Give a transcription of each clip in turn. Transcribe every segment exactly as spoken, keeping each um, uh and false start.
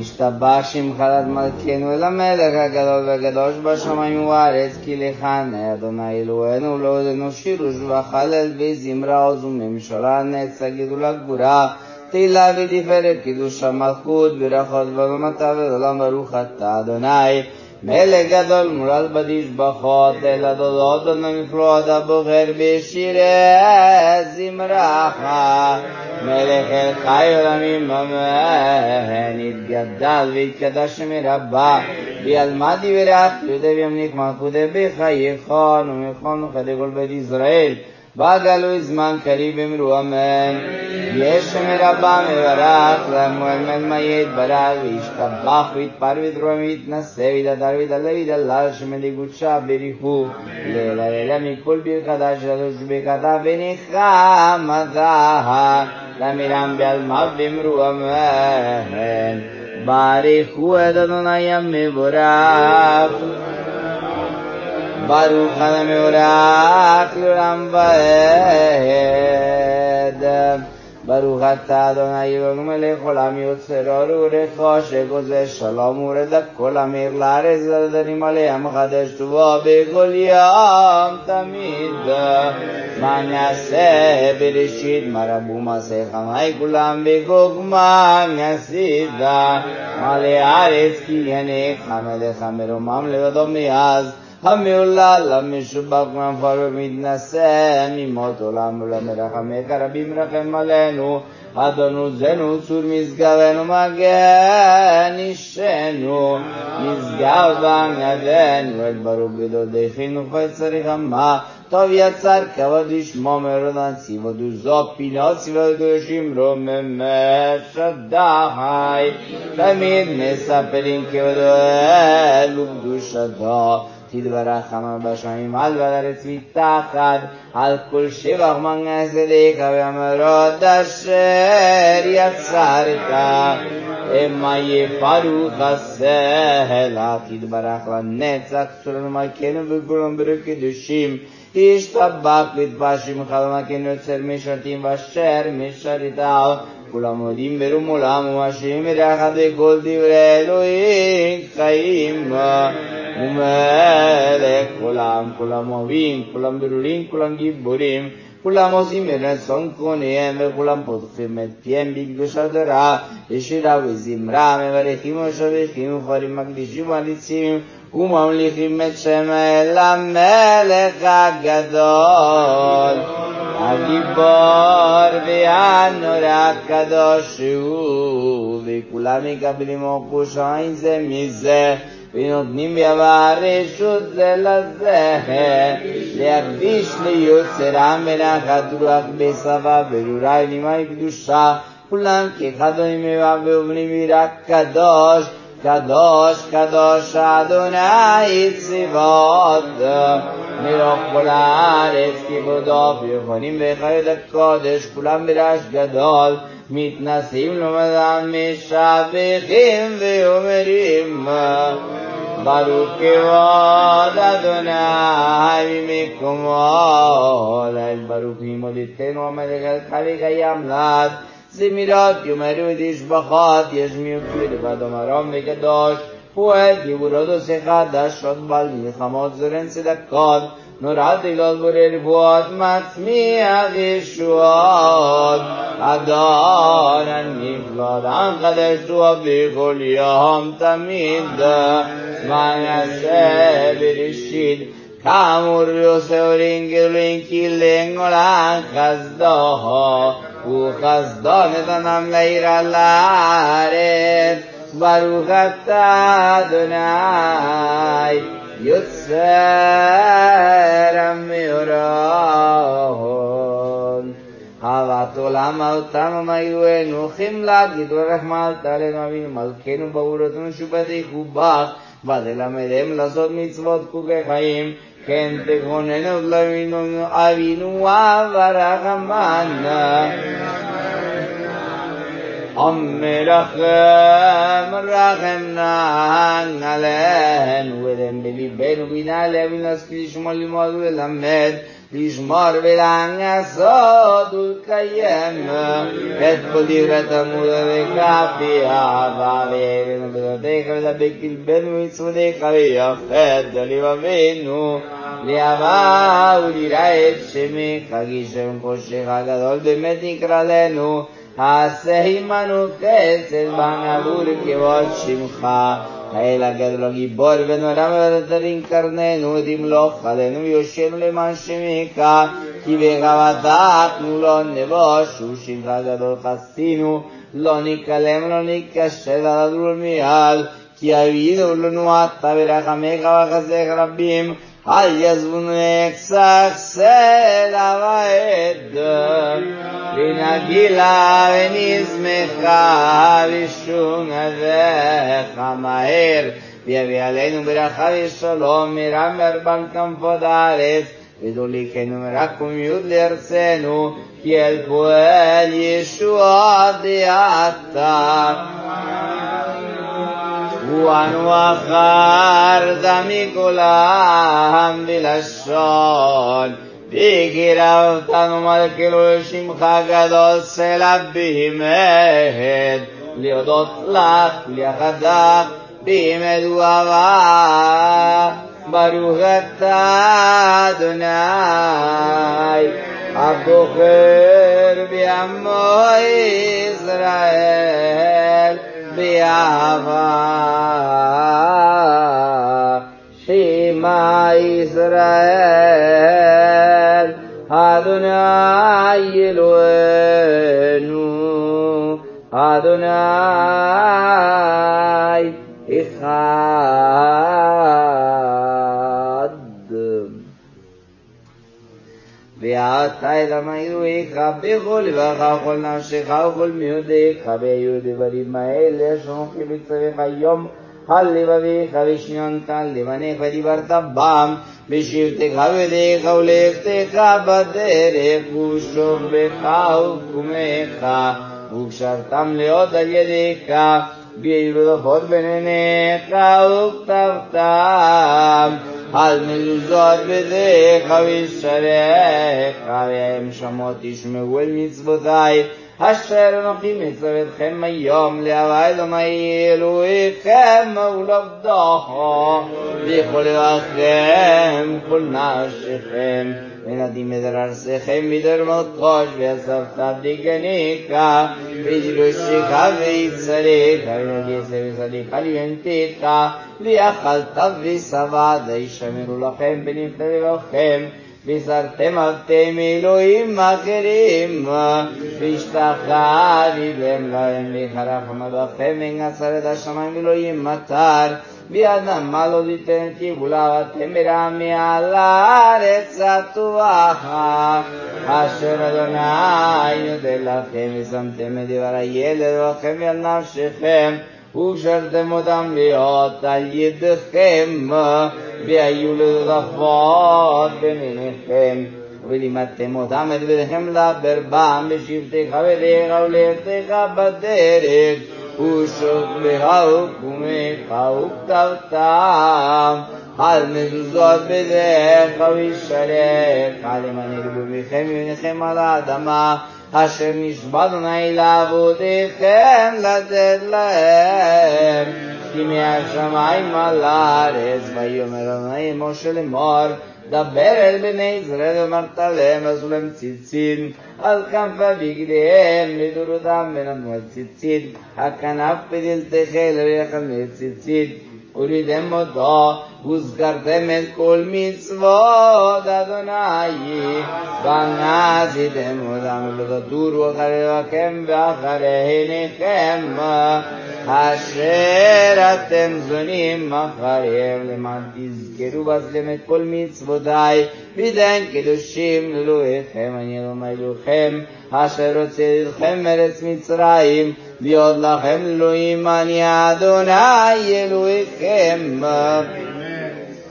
נשתבח שמך לעד מלכנו אל המלך הגדול והקדוש בשמיים ובארץ, כי לך נאה אדוני אלוהינו לעודנו שיר ושבח הלל וזמרה עוז וממשלה נצח גדולה גבורה תהילה ותפארת קידוש המלכות ברכות ובמטה ולעולם ברוך אתה אדוני מלך גדול מולל בתשבחות אל הדודות ונפלאות הבוחר בשירי זמרך מלך אל חי עולמים אמן יתגדל ויתקדש מרבה וילמד יברך יהודה וימליך מלכותו בחייכון ומלכון וכדי כל בית ישראל בגלוי זמן קריב אמרו אמן יש מרבה מברך למועל מלמה יתברך וישתבח ויתפר ויתרום ויתנשא ויתהדר ויתעלה ויתהלל שמדגודשה בריחו לילה לילה מכל ברכתה של הדוש ברכתה ונחמתה למירם בעלמה ואמרו אמן ברכו את אדוני המבורך ברוך המבורך לעולם ועד ברוך אתה אדוני אלוהינו מלך עולם יוצר אור ורכוש שגוזר שלום ורדת כל המאיר לארץ לדברים עליה מחדש טובה בכל יום תמיד מה נעשה בראשית מה רבו מעשיך חמי כולם בחוכמה עשית מלא הארץ כי ינק מלך מרומם לבדו מאז המעולל המשובח מהמפר ומתנשא ממות עולם ולמרחמך רבים רחם עלינו אדונו זנו צור משגבנו מגן אישנו משגב וענדנו אל ברוך גדול דחינו חי צריך עמה טוב יצר כבוד ישמו מרודן ציבות וזו פינות ציבות קדושים רומם שדי תמיד מספרים כבודו אלו קדושתו תתברך אמר בשמים על בארץ מתחת על כל שבח מנגסדיך ואמרות אשר יצרת אמה יפרו חסלה תתברך לנצח צורנו מלכנו וכולם ברוך קדושים ישתבח ויתברך שמך למלכנו יוצר משרתים ואשר משרתיו כולם מודים ברום עולם ומשרים מרחת בכל דברי אלוהים חיים ומלך כולם, כולם אוהבים, כולם ברורים, כולם גיבורים, כולם עושים מרצון קוניהם וכולם פותחים את פיהם בקדושת תורה בשירה וזמרה מברכים ושבחים וחרים מקדישים ומעריצים וממליכים את שם אל המלך הגדול הגיבור והנורא הקדוש הוא וכולם מקבלים עוקוש עין זה מזה ונותנים ביעבר רשות זה לזה להקדיש ליוצרם ונחת רוח בשפה ברורה ונימי קדושה כולם כחדונים מבב ואומרים יראה קדוש קדוש קדוש אדוני צבאות מרוב כל הארץ כיבודו ויכונים וחיות הקודש כולם ברעש גדול מתנשאים למדם משבחים ואומרים ברוך כבוד אדוני ממקומו ליל ברוך ממולדתנו המלך על חי קיים לעד זמירות יאמרו תשבחות ישמיעו לבד אמרם וקדוש פועל גיבורות עושה חדשות בעל מלחמות זורן צדקות נורא תהילות בורא רפואות מצמיח ישועות אדון הנפלאות המחדש טוב בכל יום תמיד מה נעשה בראשית כאמור יעשה אורים גדולים כי לעולם חסדו וחסדו נתנם לעיר על הארץ ברוך אתה אדוני יוצר המאורון אהבת עולם אותם ומאירוענו חמלה גדול רחמת עלינו אבינו מלכנו בעורתנו שובתי חובך ותלמדם לעשות מצוות חוקי חיים כן תכוננו לנו אבינו ורחמן המרחם רחמנה עלינו ודן בליבנו בינה להבין להשכיל לשמוע ללמוד וללמד לשמור ולעשות ולקיים את כל דברי תלמוד וכפי אהבה ויראנו בדעתך ולדבק קלבנו ומצוותיך ויחד לבבינו לאהבה וליראה את שמך כי שם קודשך הגדול באמת נקרא לנו עשה עמנו חסד בנעבור כבוד שמך האל הגדול הגיבור ונורא ותרים קרננו תמלוך עלינו ויושענו למען שמך כי בך בטחנו לא נבוש ושמך גדול חסינו לא נקלם לא ניכשל על הדרור מיד כי אבינו לנו אתה ברחמך וחסדיך רבים אל יעזבונו נקסח סלע ועד ונגילה ונשמחה בשום נביך מהר ויביא עלינו ברכה ושלום מרם וארבע כנפות הארץ ודוליכנו מרחמיות לארצנו כי אל פועל ישועתי אתה ואנו אחרת מכל העם בלשון וקירבתנו מלכנו לשמך גדול סלע באמת להודות לך וליחדך באמת ואהבה ברוך אתה אדוני הבוחר בעמו ישראל באהבה שמע ישראל אדוני אלוהינו אדוני אחד ואתה אדם אלוהיך בכל לבבך וכל נפשך וכל מאודיך והיו דברים האלה שאנוכי מצווך היום על לבביך ושנינת על לבניך ודיברת בם בשבתך ובידיך ולכתך בדרך ושוכבך וקומך וקשרתם להיות על ידיך בלוחות בין עיניך וכתבתם על מזוזות בידיך ושעריך והם שמות תשמעו אל מצוותי אשר אנוכי מצווה אתכם היום לאהבה אדוני אלוהיכם ולעבדו בכל לבבכם כל נפשכם ונדים את ארצכם מדרמות ראש ואספת דגניך ודרושך ויצריך ונגסה וסליך ליבנתיך ויאכלת ושבעת וישמרו לכם בנפלא לבבכם וסרתם עבדתם אלוהים אחרים והשתחוויתם להם וחרפתם בכם ונגסר את השמיים אלוהים מטר ואדמה לא תיתן תבולה ואתם ברמי על הארץ הטובה אשר אדוני נותן לכם ושמתם את דבר הילד לכם ועל נפשכם וקשרתם אותם להיות על ידיכם והיו לרפות ביניכם ולימדתם אותם את בניכם לדבר בם בשבתך ובידיך ולכתך בדרך ושוכבך וקומך וכתבתם על מזוזות בידיך ושעריך למען ירבו מכם ובניכם על האדמה אשר נשבע אדוני לאבותיכם לתת להם כי מהשמיים על הארץ ויאמר אדוני משה לאמור דבר אל בני ישראל ואמרת להם עשו להם ציצית על כנפי בגדיהם לדורותם ונתנו ציצית הכנף בדלתכם לריחם ציצית ורידם אותו וזכרתם את כל מצוות אדוני ועשיתם אותם ולא תטורו אחרי לבבכם ואחרי עיניכם אשר אתם זונים אחריהם למען תזכרו ועשיתם את כל מצוותי ויהיו קדושים לאלוהיכם אני אדוני אלוהיכם אשר הוציא אתכם מארץ מצרים להיות לכם אלוהים אני אדוני אלוהיכם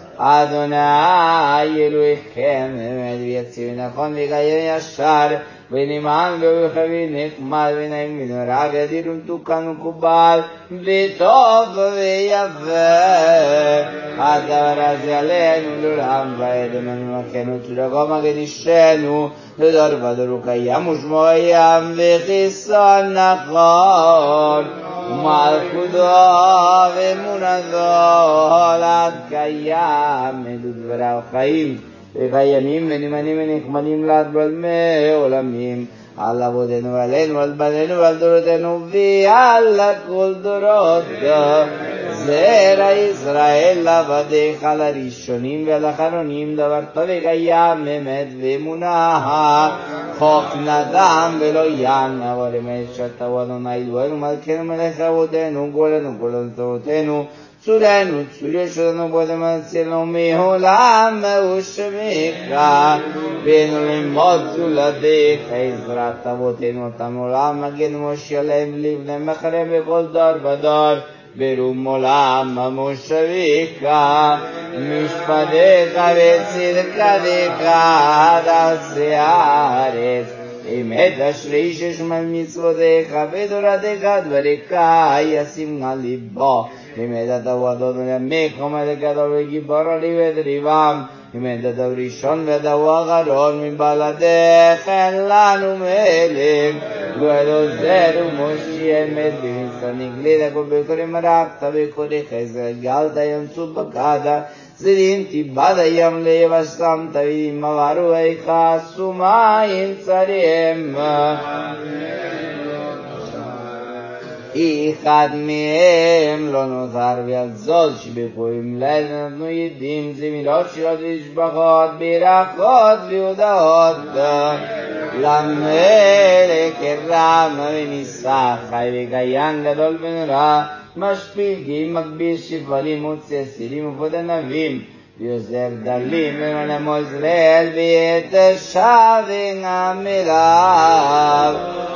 אדוני אלוהיכם אמת ויציב נכון ויקיים ישר ונמען ובחבי נחמד ונעים ונורא ואדיר ומתוקן ומקובל וטוב ויפה הדבר הזה עלינו לעולם ועד אמנו מכנו תדרגו מגדישנו לדור ודור קיים ושמו ים וחיסון נכון ומלכותו ואמונתו עד קיים אלו דבריו חיים וקיימים ונאמנים ונחמדים לעד בעולמי עולמים על אבותינו ועלינו ועל בנינו ועל דורותינו ועל כל דורות זרע ישראל לעבדיך לראשונים ולאחרונים דבר טוב וקיים אמת ואמונה חוק נדם ולא ים נעבור אמת שתהו אדוני אלוהינו מלכנו מלך אבותינו גואלנו גואל אבותינו צורנו צור ישועתנו בודם הצילנו מעולם ושמך בנו ללמוד זולתך עזרת אבותינו אותם עולם מגן משה להם לבניהם אחריהם בכל דור ודור ברום עולם מושבך משפטך וצדקתך עד ארצי הארץ אמת אשרי ששמע מצוותיך ותורתך דבריך ישים על ליבו אמת אתה הוא אדון עמך עומד גדול וגיבור עלי ודריבם אמת אתה הוא ראשון ואתה הוא אחרון מבלעדיך אין לנו מלך גואל עוזר ומושיע אמת במסר נגלית הכל בקורי מרחת וקורי חסר גלת ימצו בקדה זרין תיבד הים ליבשתם תבידים עברו איכסו מים צריהם אחד מהם לא נותר ועל זאת שבקורים ליל נתנו ידים זמירות שירות ושבחות ברכות והודעות למלך הרם וניסה חי וקיים גדול ונורא משפיל גאים מקביש שפלים מוצא סירים ופוד ענבים ויוזר דלים ומלמו ישראל ויתר שווים עמליו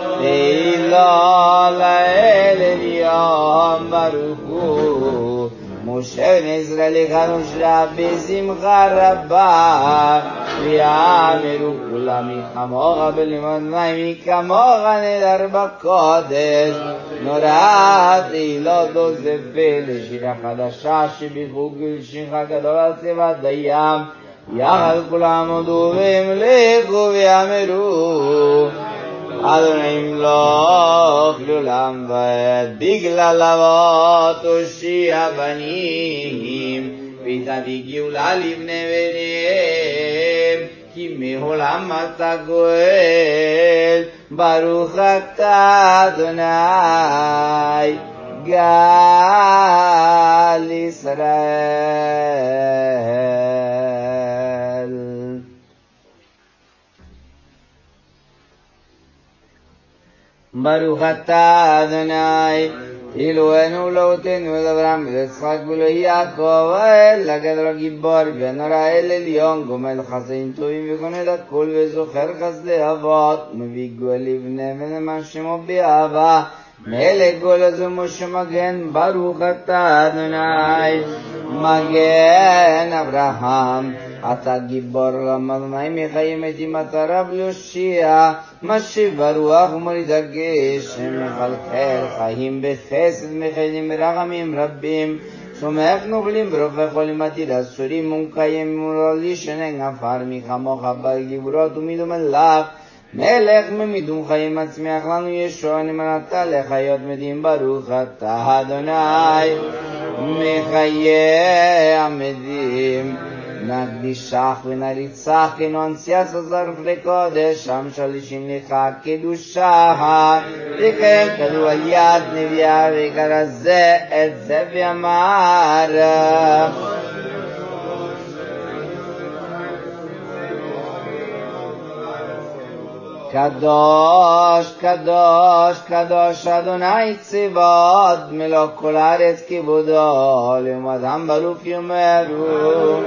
תהילה לאל עליון ברוך הוא משה בן ישראל הכנו שלה בשמחה רבה ויאמרו כולם כמוך בלימוד מים כמוך נדר בקודש נורא תהילה דוז פלא שירה חדשה שביחו גלשיך גדול על צבעת הים יחד כולם הודו והמליכו ויאמרו אדוני ימלוך לעולם ועד בגלל אבות הושיע בנים ותביא גאולה לבני בניהם כי מעולם אתה גואל ברוך אתה אדוני גאל ישראל. ברוך אתה אדוני אלוהינו ולאבותינו ולאברהם וליצחק וליעקב האל הגדול הגיבור והנורא האל עליון גומל חסדים טובים וקונה את הכל וזוכר חסדי אבות ומביא גואל לבניהם ולמען שמו באהבה מלך גואל הזה משה מגן ברוך אתה אדוני מגן אברהם אתה גיבור למדוני מחיים מתים אתה רב יושיע משיב ברוח ומוריד הגשם מחלחל חיים בחסד מחיילים ברחמים רבים סומך נוכלים ברופא חולים עתיד אסורים ומקיים מולי שנן עפר מחמוך בגיבורות ומידו מלך מלך ממידום חיים מצמיח לנו ישוע נמרתה לחיות מתים ברוך אתה אדוני מחיי המתים נקדישך ונריצך כנונציאס עזר פרי קודש שם שלישים לך קדושה תקיים כדו על יד נביאה ויקרא זה את זה ואמר קדוש קדוש קדוש אדוני צבאות מלוא כל הארץ כיבודו לעומדם ברוך יאמרו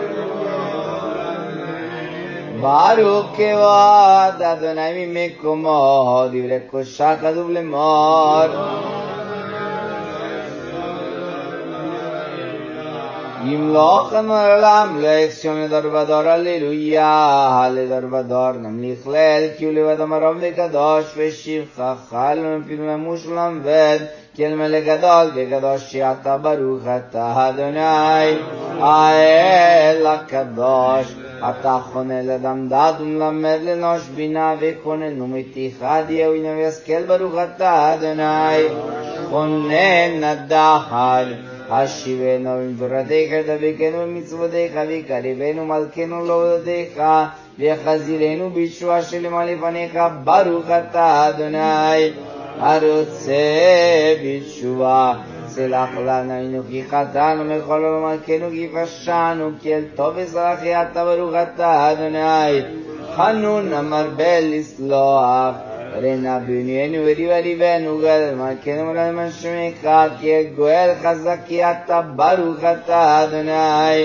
ברוך כבוד אדוני ממקומו דברי קדושה כתוב לאמור ימלוך לנו העולם, לאקסיון לדרבדור, הללויה, לדרבדור, נמליך ליל, כי הוא לבד המרום וקדוש, ושבחה חל, ומפינו למושלם וד, כי אל מלך גדול וקדוש, שאתה ברוך אתה אדוני, האל הקדוש, אתה חונה לאדם דעת ומלמד לנוש בינה וכונן ומתיחד יהוינו וישכל ברוך אתה אדוני חונן הדחד השיבנו במתורתך דבקנו במצוותיך ויקרבנו מלכנו לעבודתך ויחזירנו בישועה שלמה לפניך ברוך אתה אדוני הרוצה בתשובה סלח לנו אנוכי חטאנו מכל עולמנו כי פשענו כי אל טוב וזרחי אתה ברוך אתה אדוני חנון המרבה לסלוח רנה בנינו וריבה ריבנו גדל מלכנו ולמען שמך כי גואל חזק כי אתה ברוך אתה אדוני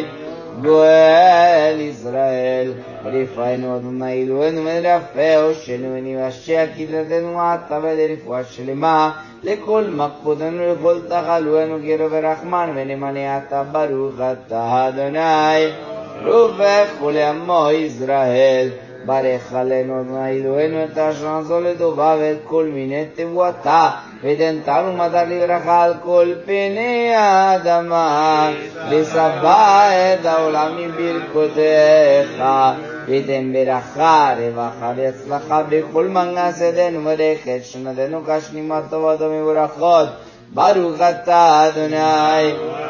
גואל ישראל רפאנו אדוני אלוהינו ונרפאו שנו ונבשע קדרתנו מעתה ולרפואה שלמה לכל מקפודנו לכל תחלואנו גרו ורחמן ונמנה אתה ברוך אתה אדוני רופך ולעמו ישראל ברך עלינו אדוני אלוהינו את אשר נעשו לטובה ואת כל מיני תבואתה ותן תנו מדר לברכה על כל פני האדמה וסבא את העולם מברכותיך ותן ברכה רווחה והצלחה בכל מנגסתנו וברכת שנתנו כשנימת טובות ומברכות ברוך אתה אדוני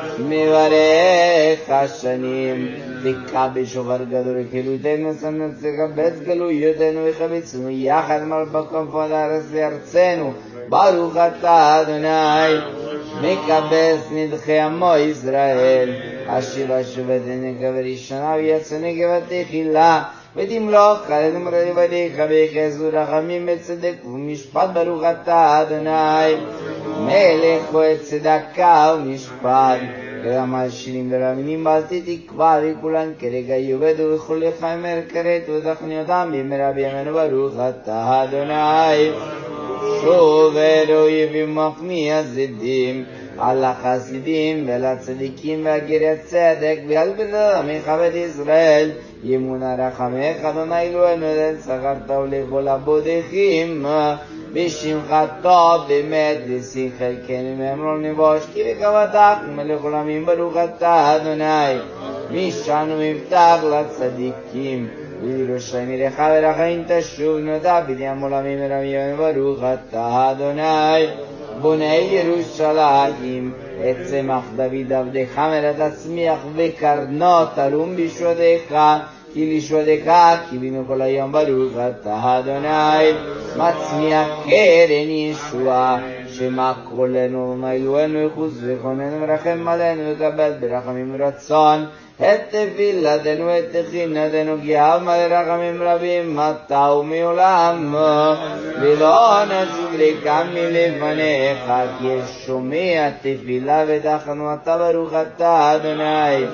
מברך השנים תקע בשופר גדול וחילותנו תקבץ גלויותינו וחבצנו יחד מרבקום פוד הארץ לארצנו ברוך אתה אדוני מקבץ נדחי עמו ישראל אשיב אשוב נקב ראשונה ויצא נקב תחילה ותמלוך עלינו מרבדיך ויחזו רחמים בצדק ומשפט ברוך אתה אדוני מלך וצדקה ומשפט וגם השירים ורבנים בעלתי תקווה וכולן כרגע יובדו וכל לחיימר כרת ותכניותם במהרה בימינו ברוך אתה אדוני שוב אלוהי במחמיא הזדים על החסידים ועל הצדיקים והגרי הצדק ועל בדד עמך בית ישראל ימונה רחמך אדוני אלוהינו שכרת ולכל הבודקים בשמך טוב באמת לשיא חלקנו מאמרון נבוש כי בקוותך מלך עולמים ברוך אתה אדוני משענו מבטח לצדיקים וירושלים ירח ורחמים תשוב נודע בניין עולמים ורמים ברוך אתה אדוני בוני ירושלים את צמח דוד עבדך מרד הצמיח וקרנות תרום בשודך כי לשודך קיווינו כל היום ברוך אתה אדוני מצמיח קרן ישועה שמע קולנו ומילואנו יחוס וכוננו ורחם עלינו וקבל ברחמים רצון את תפילתנו את תחינתנו כי אהב רחמים רבים אתה ומעולם ולא נשוב ריקם מלפניך כי שומע תפילה ותחנו אתה ברוך אתה אדוני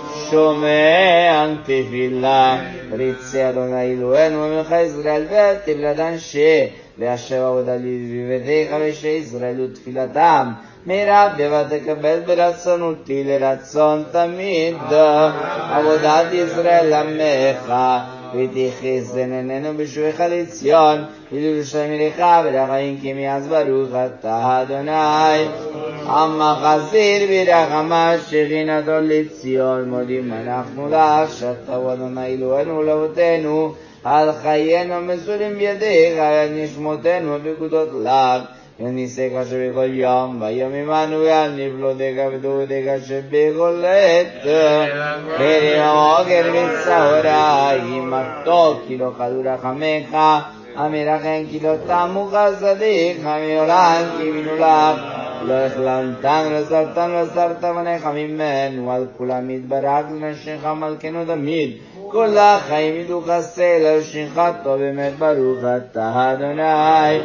שומע תפילה ריצה אדוני אלוהינו ומלך ישראל ותפילת אנשי והשב עבודה לבביתך ושישראל ותפילתם מרב ותקבל ברצונותי לרצון תמיד עבודת ישראל עמך ותחסן עינינו בשובך לציון ולירושלים עירך ולחיים כי מאז ברוך אתה אדוני המחזיר ברחמה שכינתו לציון מודים אנחנו לך שאתה הוא אדוני אלוהינו ולאבותינו על חיינו מסורים בידיך ועל נשמותינו ופקודות לך וניסך שבכל יום ביום עמנו ועל נפלותיך ודורותיך שבכל עת חרב המוגר מצהריים מתוק כי לא חדו רחמך המרחם כי לא תמו חסדיך מעולם קיווינו לך לא החלמתנו לא סרתנו לא סרת בניך ממנו על כולם יתברך לנשך מלכנו תמיד כל החיים ידעו חסר לשמך טוב באמת ברוך אתה אדוני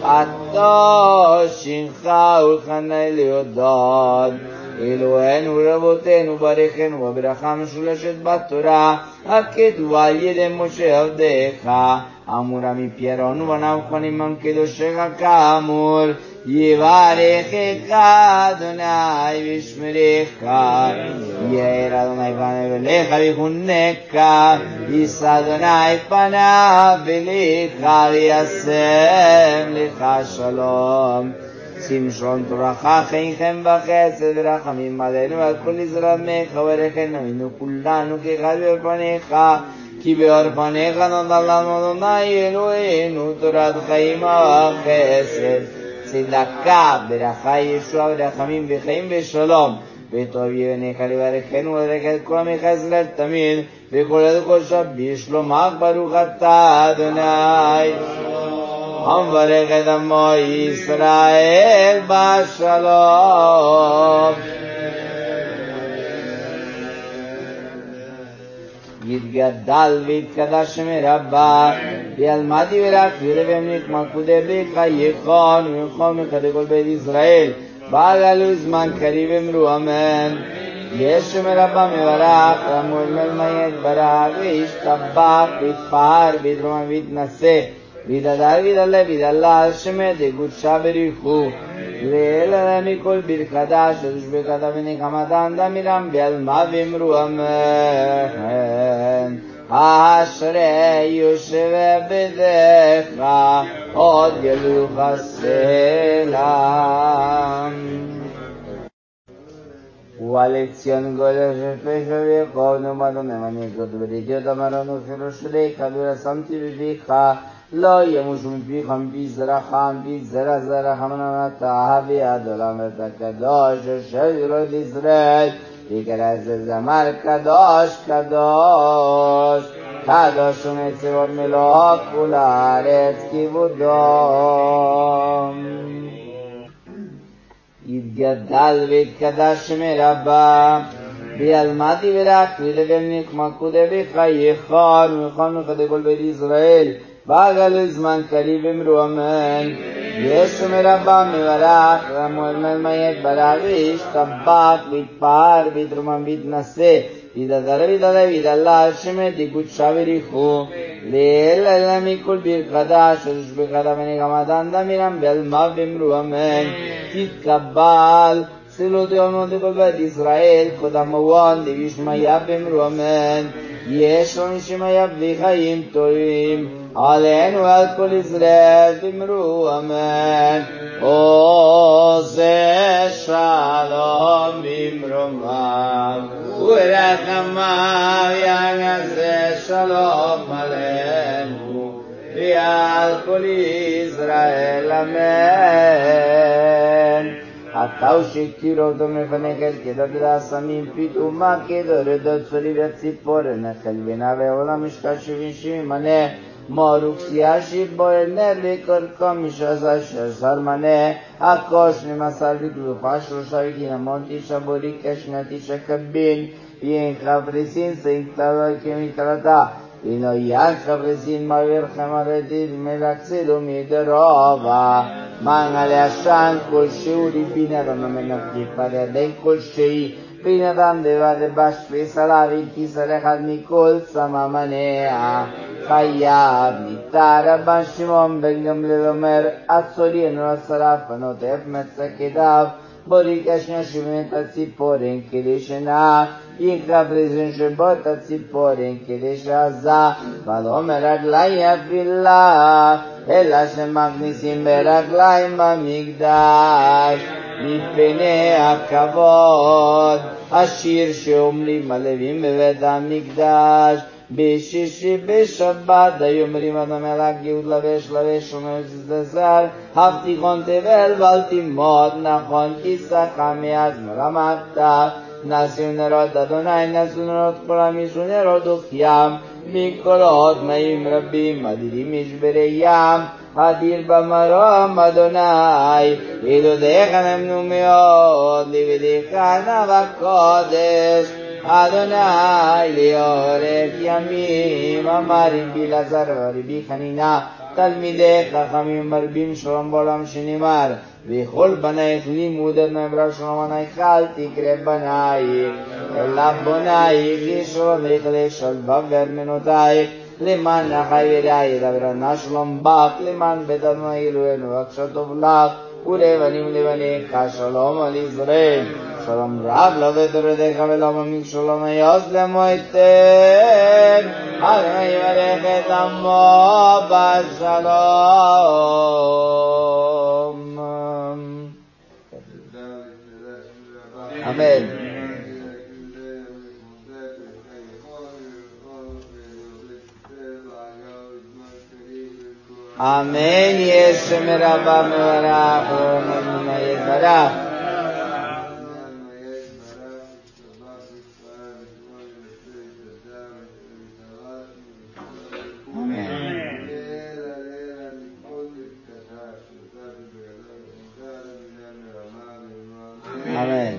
אתה שמך ולחני להודות אלוהינו רבותינו ברכנו בברכה משולשת בתורה הכתובה על ידי משה עבדך אמורה מפי אהרון ובניו כהנים עם קדושך כאמור יברכך אדוני וישמרך, יאר אדוני פניו אליך ויחונך, יישא אדוני פניו אליך וישם לך שלום. שים שלום תורתך חייכם בחסד ורחמים עלינו ועל כל ישראל עמך וברכנו אנו כולנו כאחד באור פניך, כי באור פניך נתן לנו אדוני אלוהינו תורת חיים וחסד, צדקה, ברכה, ישועה ורחמים וחיים ושלום. וטוב יבניך לברכנו ולברך את כל עמך ישראל תמיד, וכל עד וכל שבת בשלומך ברוך אתה אדוני המברך את עמו ישראל בשלום. יתגדל ויתקדש שם רבה, וילמדי ורחבי לבמניך מלכותי בחייכון ובכל מחדי כל בית ישראל, בעגלו זמן קריב אמרו אמן. יש שם רבה מברך, רמול מלמי יתברך, וישתבח ויתפאר ויתרומם ויתנשא, וידבר וידלה וידלה שמת וקודשה בריחו, ואלה מכל ברכתה שדוש ברכתה ונחמתה דמירם בעלמה ואמרו אמן. אשרי יושב בדרך עוד ילוך הסלם. ובלציון גודל שפשו ויכולנו מדונה מנהיגות ודידיות אמרנו חירושי כדור שמתי בפיך, לא ימושו מפיך מפי זרעך מפי זרע זרעך מנמתה ביד עולם את הקדוש אשר ירוד ישראל, יקרא זה זמר קדוש קדוש קדוש ומצוות מלוך כל הארץ כיבודו. יתגדל ויתקדש שם רבה, וילמדי ורחבי לבמניך מלכותי בחייכון ובכל מחדי כל בית ישראל, בעגלו זמן קריב אמרו אמן. יש שם רבה מברך, רמול מלמי יתברך, וישתבח ויתפאר ויתרומם ויתנשא, וידבר וידלה וידלה שמת וקודשה בריחו, ואלה מכל ברכתה שדוש ברכתה ונחמתה דמירם בעלמה ואמרו אמן. תתקבל צלותי עולמות כל בית ישראל, קודם מואן וישמעיה ואמרו אמן. יש לנו שמעיה וחיים טובים עלינו ועל כל ישראל ואמרו אמן. עושה שלום במרומיו ורחמיו יעשה שלום עלינו ועל כל ישראל אמן. אתה ושכתיר אותו מפניך אל כדור דסמים פתאומה כדור דצורי וציפור נחל בינה ועולם משקל שבעים שבעים מנה מורוק סיאשי בועל נר וקרקע משעזה שעשר מנה הקוש נמסר בגלופה שלושה וגינמון תשע בורי כשנה תשע קבין ין חברסין סינקטרה כמקרתה אינו ין חברסין מעביר חמרתי מלכסידו מדרובה מנגלי השן כל שיעורי בינרון המנפי פרדי כל שיעי בינרן דבר בשפי סלאבי כיסר אחד מכל סממניה חייב ניתר רבן שמעון בן גמליאל אומר עצורינו עשרה פנותיו מצקדיו בוריקש נשיבים את הציפורן כדי שנח יקרא פריזן שבות הציפורן כדי שעזה ולאומר רגלי אפילה אלא שמכניסים ברגליים במקדש מפני הכבוד השיר שאומרים הלווים בבית המקדש בשישי בשבת היומרים עד המלאק יהוד לבש לבש ומזדזר הבטיחון תבל בל תימות נכון כיסך מאז מרמת נשיאו נרות אדוני נשיאו נרות כולם ישו נרות אוכיים מקורות מים רבים אדירים משברי ים אדיר במרום אדוני ילודיך נמנו מאוד לבדיך נב הקודש אדוני לאורך ימים אמרים בלעזר ורבי חנינה תלמידי חכמים מרבים שלום בעולם שנאמר וכל בנייך לימוד אדוני ברא שלום ענייך אל תקרא בנייך אלא בנייך ישלומך לשלווה וארמנותייך למען החי ורעי ידבר ענה שלום בך למען בית אדוני אלוהינו בבקשה טוב לך ולבנים לבניך שלום על ישראל. שלום רב לו ודורדיך ולעממים שלום יעוז למועתך. אדוני יברך את עמו בשלום. אמן. אמן. יש שם רבה מברך וממה יתברך. אמן.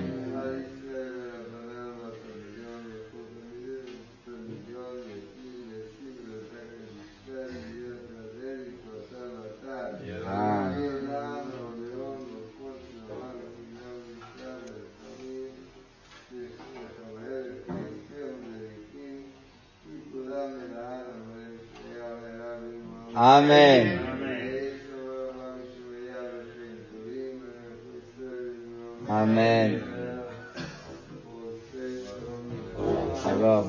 Amen. Amen. Shalom.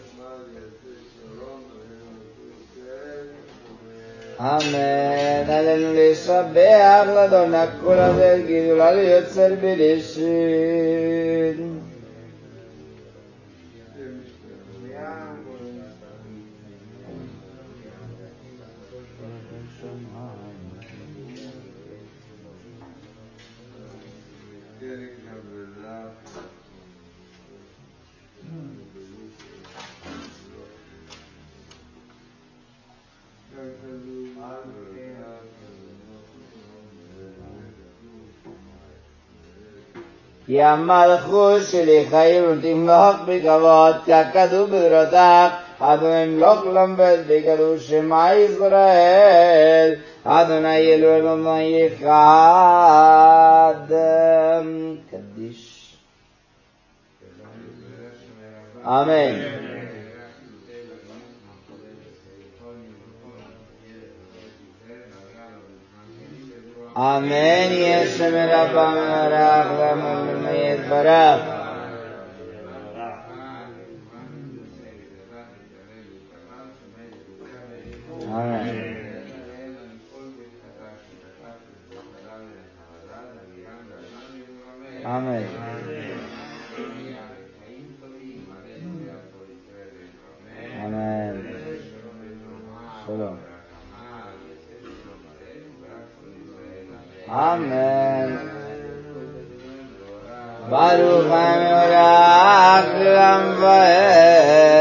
Amen. עלינו לשבח לאדוני כל הזה גדולה ליוצר בראשית. כי המלכות שלי חיים ותמלוך בכבוד ככתוב בדורותיך. אדוני מלוך למבד בקדוש שמע ישראל. אדוני אלוהינו אדוני אחד. קדיש. אמן. אמן. יש שם רבה מברך וממה יתברך. אמן. אמן. אמן. שלום. אמן. ברוך המבורך למברך.